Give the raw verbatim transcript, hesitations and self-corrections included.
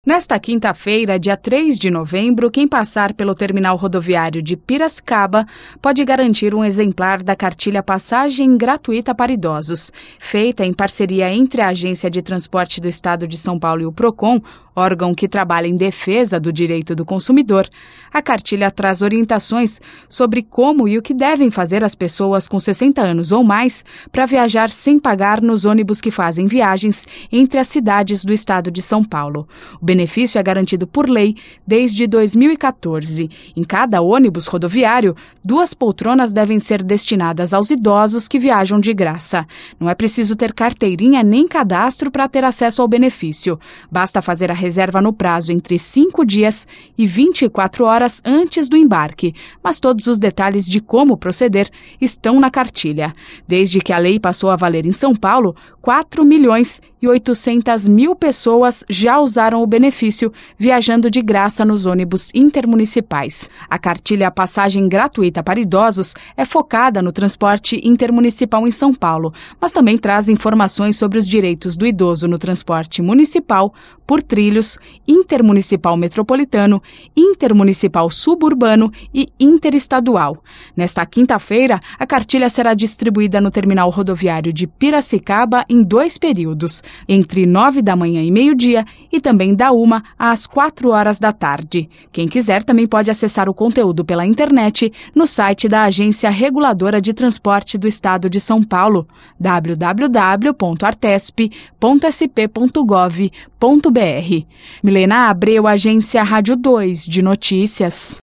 Nesta quinta-feira, dia três de novembro, quem passar pelo terminal rodoviário de Piracicaba pode garantir um exemplar da cartilha Passagem Gratuita para Idosos. Feita em parceria entre a Agência de Transporte do Estado de São Paulo e o PROCON, órgão que trabalha em defesa do direito do consumidor, a cartilha traz orientações sobre como e o que devem fazer as pessoas com sessenta anos ou mais para viajar sem pagar nos ônibus que fazem viagens entre as cidades do estado de São Paulo. O benefício é garantido por lei desde dois mil e quatorze. Em cada ônibus rodoviário, duas poltronas devem ser destinadas aos idosos que viajam de graça. Não é preciso ter carteirinha nem cadastro para ter acesso ao benefício. Basta fazer a reserva no prazo entre cinco dias e vinte e quatro horas antes do embarque, mas todos os detalhes de como proceder estão na cartilha. Desde que a lei passou a valer em São Paulo, quatro milhões e oitocentas mil pessoas já usaram o benefício viajando de graça nos ônibus intermunicipais. A cartilha Passagem Gratuita para Idosos é focada no transporte intermunicipal em São Paulo, mas também traz informações sobre os direitos do idoso no transporte municipal, por trilhos, intermunicipal metropolitano, intermunicipal suburbano e interestadual. Nesta quinta-feira, a cartilha será distribuída no terminal rodoviário de Piracicaba em dois períodos, entre nove da manhã e meio-dia e também da uma às quatro horas da tarde. Quem quiser também pode acessar o conteúdo pela internet no site da Agência Reguladora de Transporte do Estado de São Paulo, w w w ponto artesp ponto s p ponto gov ponto b r. Milena Abreu, Agência Rádio dois de Notícias.